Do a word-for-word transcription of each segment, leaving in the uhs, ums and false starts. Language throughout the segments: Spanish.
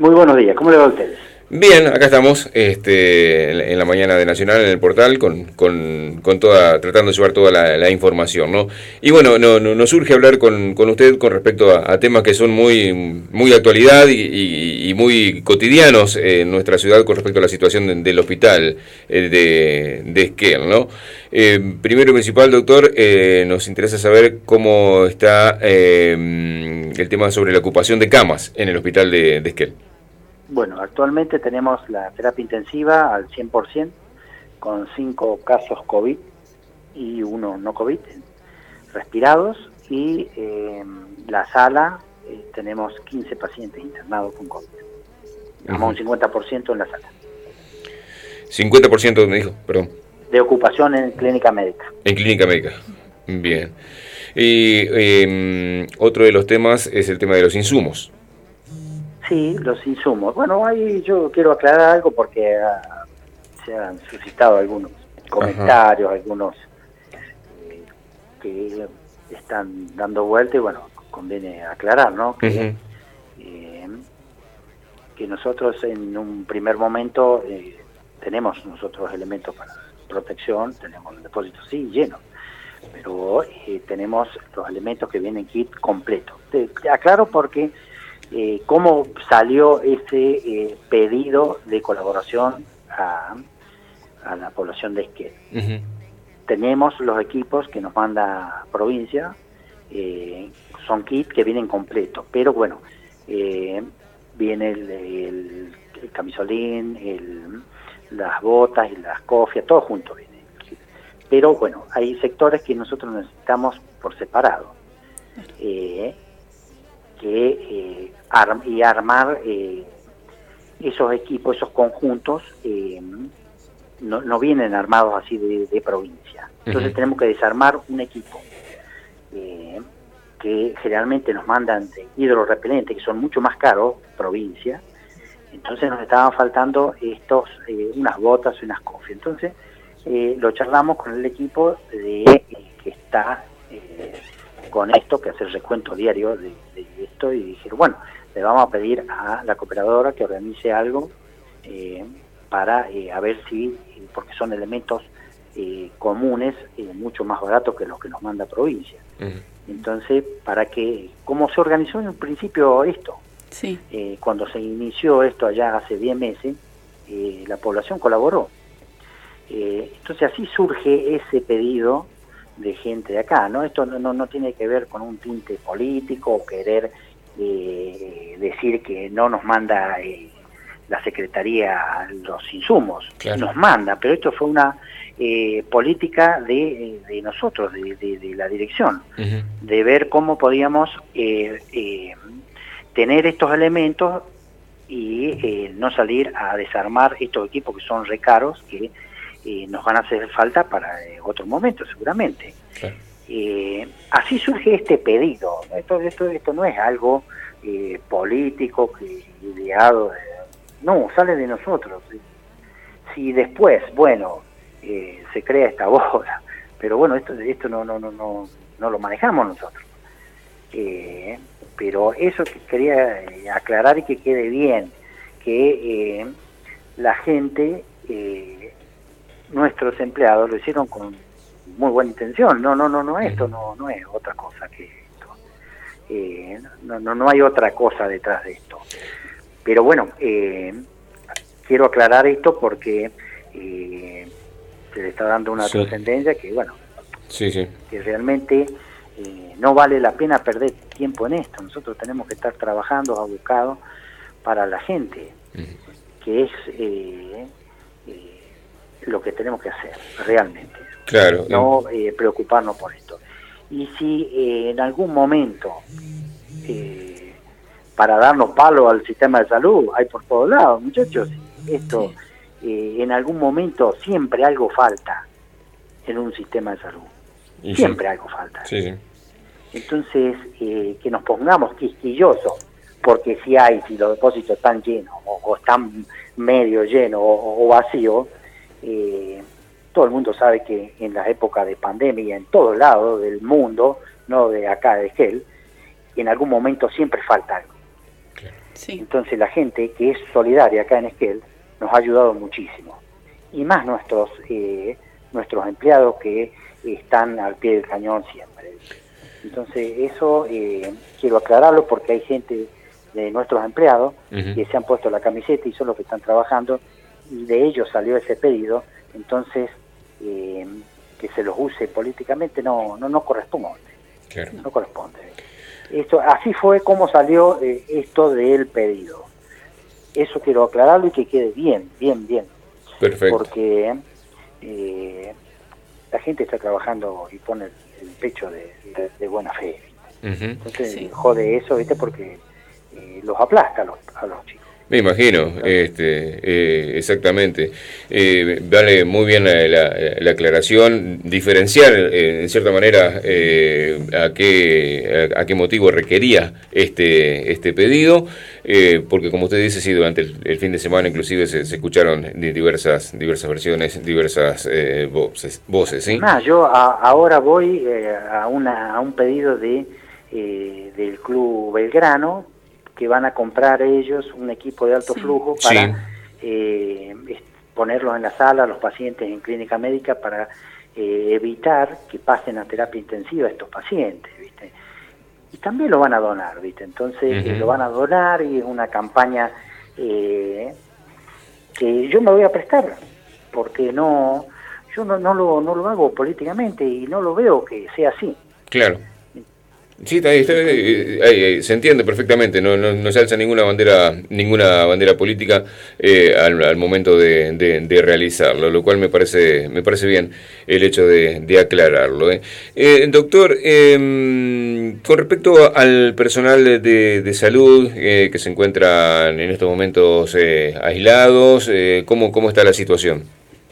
Muy buenos días, ¿cómo le va a ustedes? Bien, acá estamos este, en la mañana de Nacional, en el portal, con, con, con toda, tratando de llevar toda la, la información, ¿no? Y bueno, no, no, nos surge hablar con, con usted con respecto a, a temas que son muy, muy de actualidad y, y, y muy cotidianos en nuestra ciudad con respecto a la situación de, del hospital eh, de, de Esquel, ¿no? Eh, primero y principal, doctor, eh, nos interesa saber cómo está eh, el tema sobre la ocupación de camas en el hospital de, de Esquel. Bueno, actualmente tenemos la terapia intensiva al cien por ciento, con cinco casos COVID y uno no COVID respirados, y eh, la sala eh, tenemos quince pacientes internados con COVID. Tenemos uh-huh. un cincuenta por ciento en la sala. cincuenta por ciento me dijo, perdón. De ocupación en clínica médica. En clínica médica, bien. Y eh, otro de los temas es el tema de los insumos. Sí, los insumos. Bueno, ahí yo quiero aclarar algo porque uh, se han suscitado algunos comentarios, Ajá. algunos eh, que están dando vuelta y bueno, conviene aclarar, ¿no? Que, uh-huh. eh, que nosotros en un primer momento eh, tenemos nosotros elementos para protección, tenemos el depósito sí lleno, pero eh, tenemos los elementos que vienen kit completo. Te, te aclaro porque Eh, cómo salió ese eh, pedido de colaboración a, a la población de Esquel. Uh-huh. Tenemos los equipos que nos manda provincia, eh, son kits que vienen completos, pero bueno, eh, viene el, el, el camisolín, el, las botas y las cofias, todo junto viene. Pero bueno, hay sectores que nosotros necesitamos por separado. Eh, que eh, arm, y armar eh, esos equipos, esos conjuntos, eh, no, no vienen armados así de, de provincia. Entonces uh-huh. tenemos que desarmar un equipo eh, que generalmente nos mandan de hidrorrepelentes, que son mucho más caros, provincia. Entonces nos estaban faltando estos eh, unas botas y unas cofias. Entonces eh, lo charlamos con el equipo de eh, que está eh, con esto, que hace el recuento diario de, de esto, y dijeron, bueno, le vamos a pedir a la cooperadora que organice algo eh, para eh, a ver si, porque son elementos eh, comunes, eh, mucho más baratos que los que nos manda provincia. Uh-huh. Entonces, para que, ¿cómo se organizó en un principio esto? Sí. Eh, cuando se inició esto allá hace diez meses, eh, la población colaboró. Eh, entonces así surge ese pedido de gente de acá, ¿no? Esto no, no, no tiene que ver con un tinte político o querer eh, decir que no nos manda eh, la Secretaría los insumos, claro. nos manda, pero esto fue una eh, política de, de nosotros, de, de, de la dirección, uh-huh. de ver cómo podíamos eh, eh, tener estos elementos y eh, no salir a desarmar estos equipos que son re caros, que Eh, nos van a hacer falta para eh, otro momento seguramente. Claro. Eh, así surge este pedido. Esto, esto, esto no es algo eh, político, que ideado, eh, no, sale de nosotros. Si después, bueno, eh, se crea esta bola, pero bueno, esto, esto no, no, no, no, no lo manejamos nosotros. Eh, pero eso que quería aclarar y que quede bien, que eh, la gente eh, nuestros empleados lo hicieron con muy buena intención, no, no, no, no, esto no, no es otra cosa que esto, eh, no, no, no hay otra cosa detrás de esto. Pero bueno, eh, quiero aclarar esto porque eh, se le está dando una sí. trascendencia que bueno, sí, sí. que realmente eh, no vale la pena perder tiempo en esto. Nosotros tenemos que estar trabajando, abocados para la gente, uh-huh. que es eh, eh, lo que tenemos que hacer realmente, claro, no eh, preocuparnos por esto. Y si eh, en algún momento eh, para darnos palo al sistema de salud hay por todos lados, muchachos, esto eh, en algún momento siempre algo falta en un sistema de salud, y siempre sí. algo falta. Sí, sí. Entonces eh, que nos pongamos quisquillosos porque si hay, si los depósitos están llenos o, o están medio llenos o, o vacíos. Eh, todo el mundo sabe que en la época de pandemia, en todos lados del mundo, no de acá de Esquel, en algún momento siempre falta algo. Sí. Entonces la gente que es solidaria acá en Esquel nos ha ayudado muchísimo. Y más nuestros eh, nuestros empleados que están al pie del cañón siempre. Entonces eso eh, quiero aclararlo porque hay gente de nuestros empleados uh-huh. que se han puesto la camiseta y son los que están trabajando, y de ellos salió ese pedido. Entonces eh, que se los use políticamente no no no corresponde. Claro. No corresponde. Esto, así fue como salió eh, esto del pedido. Eso quiero aclararlo y que quede bien, bien, bien. Perfecto. Porque eh, la gente está trabajando y pone el pecho de, de, de buena fe. Uh-huh. Entonces sí. jode eso, ¿viste? Porque eh, los aplasta a los, a los chicos. Me imagino, este, eh, exactamente. Eh, vale muy bien la, la, la aclaración, diferenciar eh, en cierta manera eh, a qué a, a qué motivo requería este este pedido, eh, porque como usted dice, sí, durante el, el fin de semana inclusive se, se escucharon diversas diversas versiones, diversas eh, voces, voces, ¿sí? Más, yo a, ahora voy eh, a una a un pedido de eh, del Club Belgrano, que van a comprar ellos un equipo de alto sí. flujo para sí. eh, ponerlos en la sala a los pacientes en clínica médica para eh, evitar que pasen a terapia intensiva estos pacientes, ¿viste? Y también lo van a donar, ¿viste? Entonces uh-huh. eh, lo van a donar y es una campaña eh, que yo me voy a prestar, porque no yo no, no, lo, no lo hago políticamente y no lo veo que sea así. Claro. Sí, está, está, está, ahí, se entiende perfectamente, no, no, no se alza ninguna bandera ninguna bandera política eh, al, al momento de, de, de realizarlo, lo cual me parece me parece bien el hecho de, de aclararlo. ¿eh? Eh, doctor, eh, con respecto al personal de, de salud eh, que se encuentran en estos momentos eh, aislados, eh, ¿cómo, ¿cómo está la situación?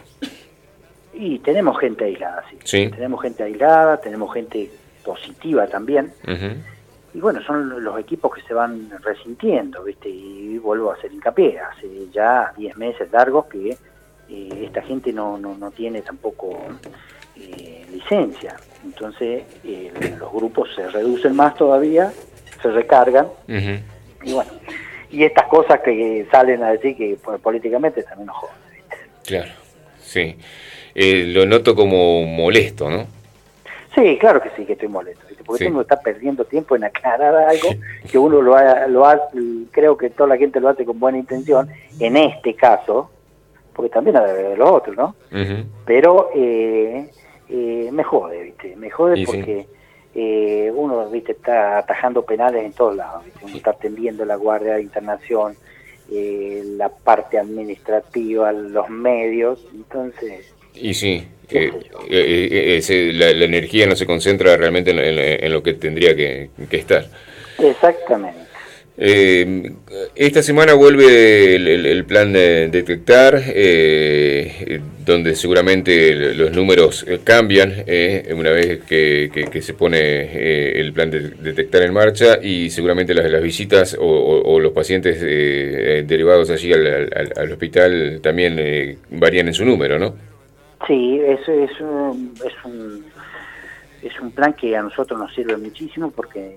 Y tenemos gente aislada, sí. ¿Sí? Tenemos gente aislada, tenemos gente positiva también, uh-huh. y bueno, son los equipos que se van resintiendo, ¿viste? Y vuelvo a hacer hincapié, hace ya diez meses largos que eh, esta gente no, no, no tiene tampoco eh, licencia, entonces eh, los grupos se reducen más todavía, se recargan, uh-huh. y bueno, y estas cosas que salen a decir que pues, políticamente también nos joden, ¿viste? Claro, sí, eh, lo noto como molesto, ¿no? Sí, claro que sí, que estoy molesto, ¿viste? Porque sí. uno está perdiendo tiempo en aclarar algo que uno lo ha, lo ha, creo que toda la gente lo hace con buena intención, en este caso, porque también hay de los otros, ¿no? Uh-huh. Pero eh, eh, me jode, ¿viste? Me jode y porque sí. eh, uno, ¿viste? Está atajando penales en todos lados, ¿viste? Uno está atendiendo la Guardia de Internación, eh, la parte administrativa, los medios, entonces... Y sí, eh, eh, eh, la, la energía no se concentra realmente en, en, en lo que tendría que, que estar. Exactamente. Eh, esta semana vuelve el, el, el plan de detectar, eh, donde seguramente los números cambian eh, una vez que, que, que se pone eh, el plan de detectar en marcha, y seguramente las, las visitas o, o, o los pacientes eh, derivados allí al, al, al hospital también eh, varían en su número, ¿no? Sí, eso es un, es un es un plan que a nosotros nos sirve muchísimo porque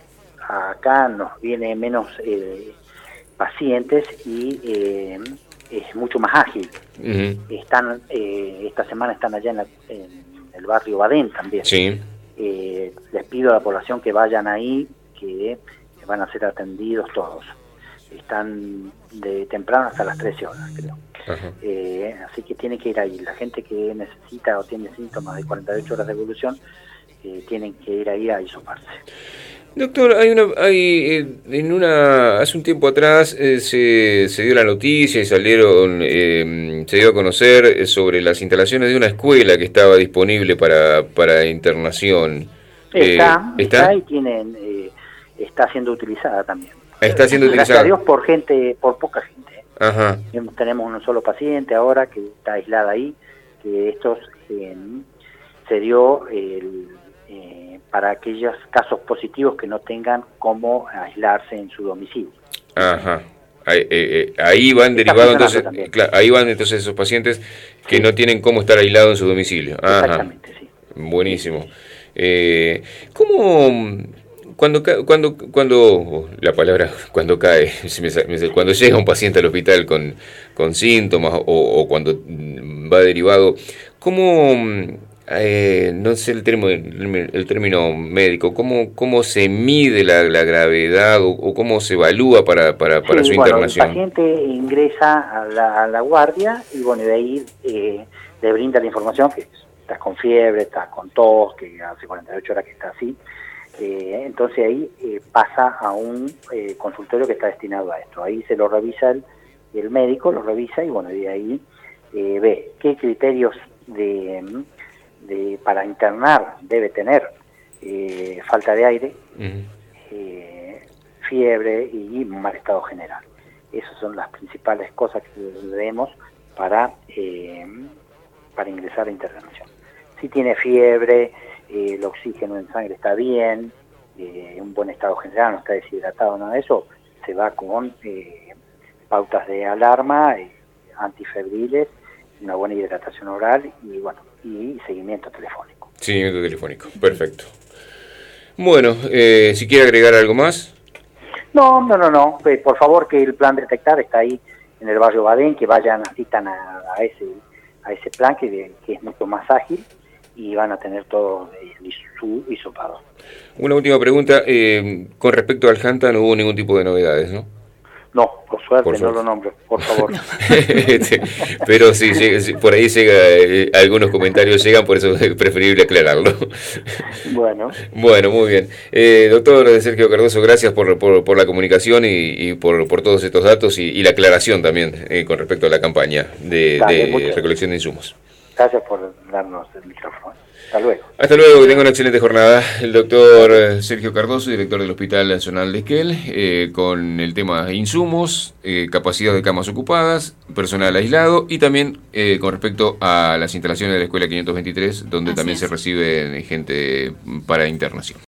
acá nos viene menos eh, pacientes y eh, es mucho más ágil. Uh-huh. Están eh, esta semana están allá en, la, en el barrio Badén también. Sí. Eh, les pido a la población que vayan ahí, que van a ser atendidos todos. Están de temprano hasta las trece horas, creo. Uh-huh. Eh, así que tiene que ir ahí. La gente que necesita o tiene síntomas de cuarenta y ocho horas de evolución eh, tienen que ir ahí a hisoparse. Doctor, hay una, hay en una, hace un tiempo atrás eh, se, se dio la noticia y salieron, eh, se dio a conocer sobre las instalaciones de una escuela que estaba disponible para, para internación. Está, eh, está, está y tienen, eh, está siendo utilizada también. Está siendo Gracias utilizada. a Dios por gente, por poca gente. Ajá. Tenemos un solo paciente ahora que está aislada ahí, que estos eh, se dio el, eh, para aquellos casos positivos que no tengan cómo aislarse en su domicilio. Ajá. Ahí, eh, eh, ahí van derivados entonces, claro, ahí van entonces esos pacientes que sí. no tienen cómo estar aislados en su domicilio. Ajá. Exactamente, sí. Buenísimo. Eh, ¿Cómo cuando cuando cuando la palabra cuando cae, cuando llega un paciente al hospital con, con síntomas o, o cuando va derivado, ¿cómo, eh, no sé el término, el término médico, cómo cómo se mide la, la gravedad o, o cómo se evalúa para, para, para sí, su bueno, internación? El paciente ingresa a la, a la guardia y bueno, de ahí eh, le brinda la información que está con fiebre, está con tos, que hace cuarenta y ocho horas que está así. Eh, entonces ahí eh, pasa a un eh, consultorio que está destinado a esto. Ahí se lo revisa el, el médico, lo revisa y bueno, de ahí eh, ve qué criterios de, de para internar debe tener. Eh, falta de aire, uh-huh. eh, fiebre y mal estado general. Esas son las principales cosas que vemos para, eh, para ingresar a internación. Si tiene fiebre, Eh, el oxígeno en sangre está bien, eh, un buen estado general, no está deshidratado, nada de eso, se va con eh, pautas de alarma, eh, antifebriles, una buena hidratación oral y bueno, y seguimiento telefónico. Seguimiento telefónico, perfecto. Bueno, eh, si quiere agregar algo más. No, no, no, no, eh, por favor, que el plan Detectar está ahí en el barrio Badén, que vayan, asistan a, a ese a ese plan que, que es mucho más ágil y van a tener todo su hisopado. Una última pregunta, eh, con respecto al Janta no hubo ningún tipo de novedades, ¿no? No, por suerte, por suerte. No lo nombro, por favor. este, pero sí, llega, por ahí llega, eh, algunos comentarios llegan, por eso es preferible aclararlo. Bueno. Bueno, muy bien. Eh, doctor Sergio Cardoso, gracias por, por, por la comunicación y, y por, por todos estos datos y, y la aclaración también eh, con respecto a la campaña de, Dale, de recolección de insumos. Gracias por darnos el micrófono. Hasta luego. Hasta luego, que tenga una excelente jornada. El doctor Sergio Cardoso, director del Hospital Nacional de Esquel, eh, con el tema insumos, eh, capacidad de camas ocupadas, personal aislado y también eh, con respecto a las instalaciones de la Escuela quinientos veintitrés, donde Así también es. se recibe gente para internación.